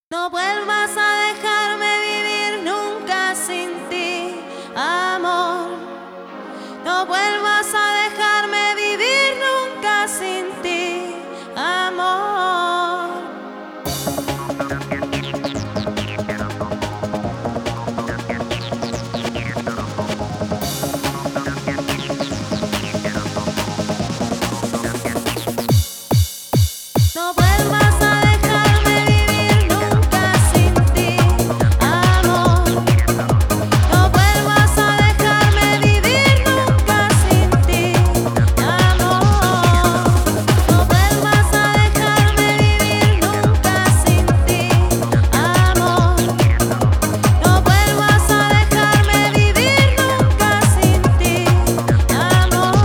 No vuelvas a dejarme vivir nunca sin ti, amor. No vuelvas a dejarme vivir nunca sin ti, amor. No vuelvas a dejarme vivir nunca sin ti, amor. No vuelvas a dejarme vivir nunca sin ti, amor. No vuelvas a dejarme vivir nunca sin ti, amor. No vuelvas a dejarme vivir nunca sin ti, amor.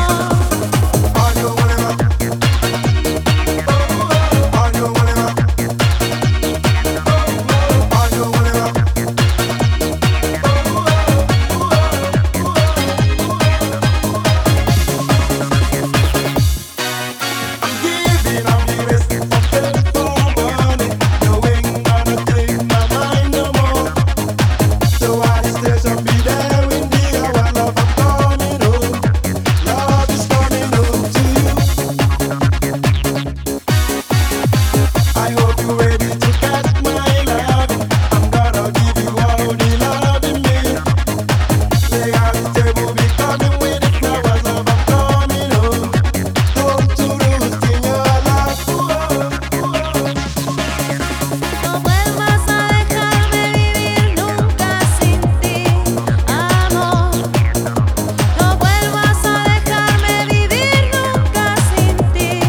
No vuelvas a dejarme vivir nunca sin ti, amor. No vuelvas a dejarme vivir nunca sin ti,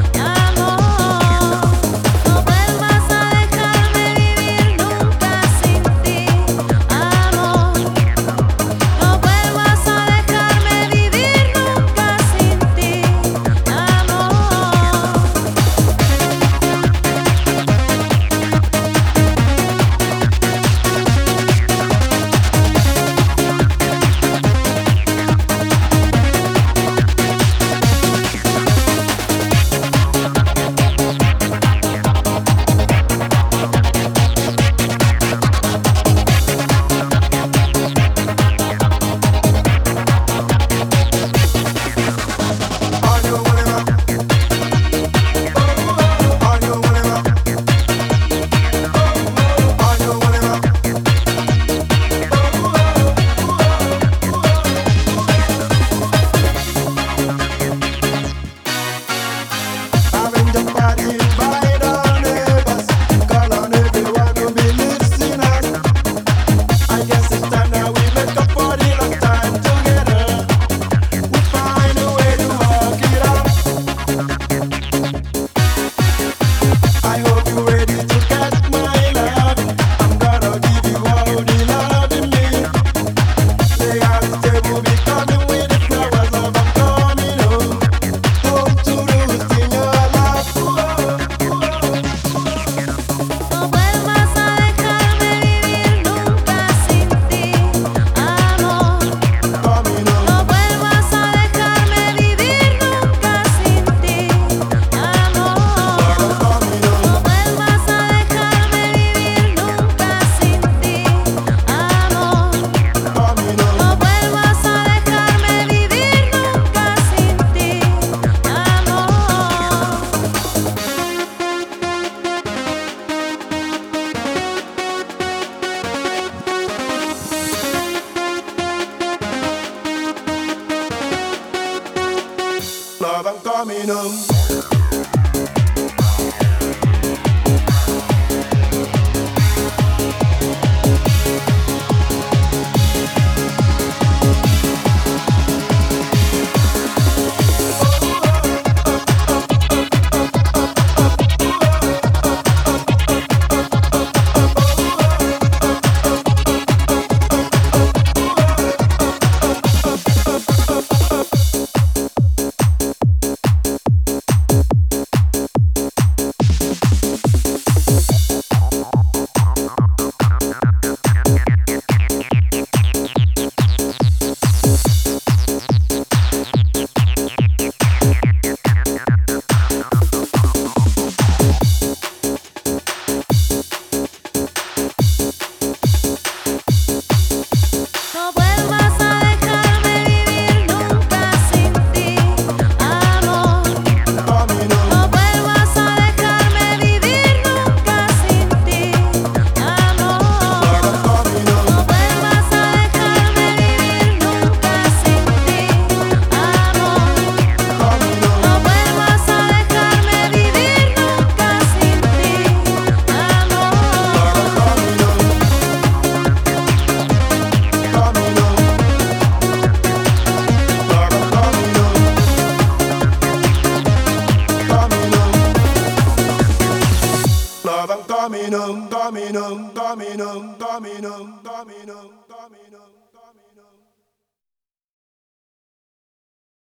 amor. No vuelvas a dejarme vivir nunca sin ti, amor. No vuelvas a dejarme vivir nunca sin ti, amor. No vuelvas a dejarme vivir nunca sin ti, amor. No vuelvas a dejarme vivir nunca sin ti, amor. No vuelvas a dejarme vivir nunca sin ti, amor. No vuelvas a dejarme vivir nunca sin ti, amor. Love, I'm coming home.